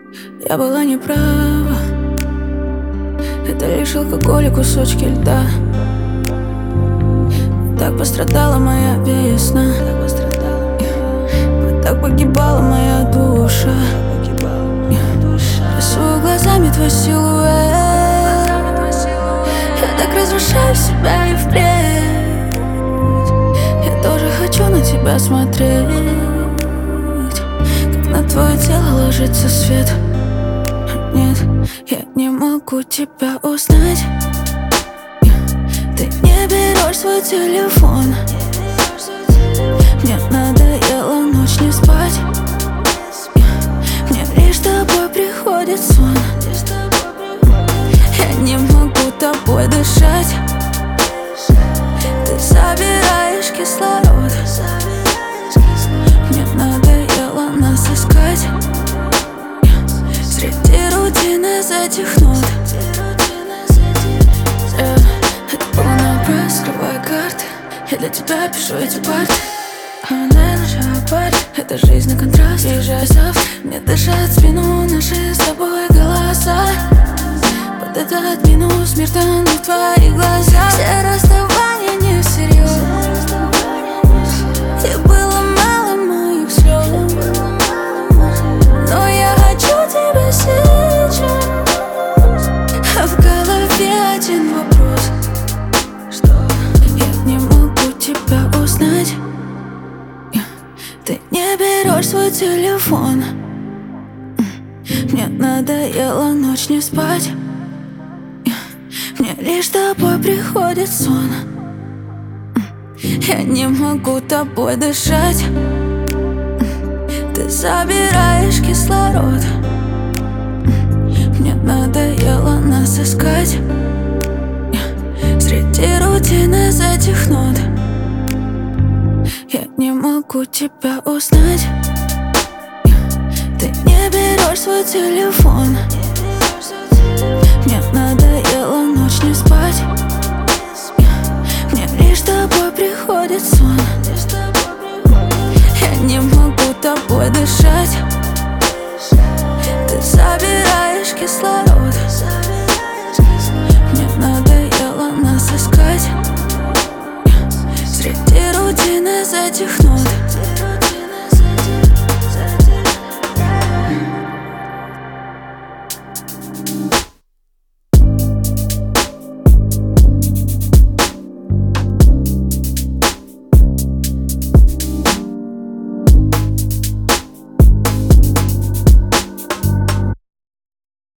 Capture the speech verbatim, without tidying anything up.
Я была неправа. Это лишь алкоголь и кусочки льда. Так пострадала моя весна. Так погибала моя душа. Рисую глазами твой силуэт. Я так разрушаю себя и впредь. Я тоже хочу на тебя смотреть, как на твое тело ложится свет. Нет, я не могу тебя узнать. Ты не берешь свой телефон. Мне надоело ночь не спать. Мне лишь с тобой приходит сон. Я не могу тобой дышать. Ты забираешь кислород. Мне надоело нас искать среди рутины этих нот. Yeah. Это полный скрывай карты. Я для тебя пишу эти парты. Это жизнь на контраст. Езжай завтра. Мне дышат в спину наши с тобой голоса. Под этот минус мир тонет в твоих глазах. Все расставания не всерьез. И было мало моих слез. Но я хочу тебя сейчас. А в голове один вопрос: что я не могу тебя узнать. Ты не берешь свой телефон. Мне надоело ночь не спать. Мне лишь с тобой приходит сон. Я не могу тобой дышать. Ты забираешь кислород. Мне надоело нас искать среди рутины этих нот. Я не могу тебя узнать. Ты не берешь свой телефон. Мне надоело ночь не спать. Мне лишь с тобой приходит сон. Я не могу тобой дышать.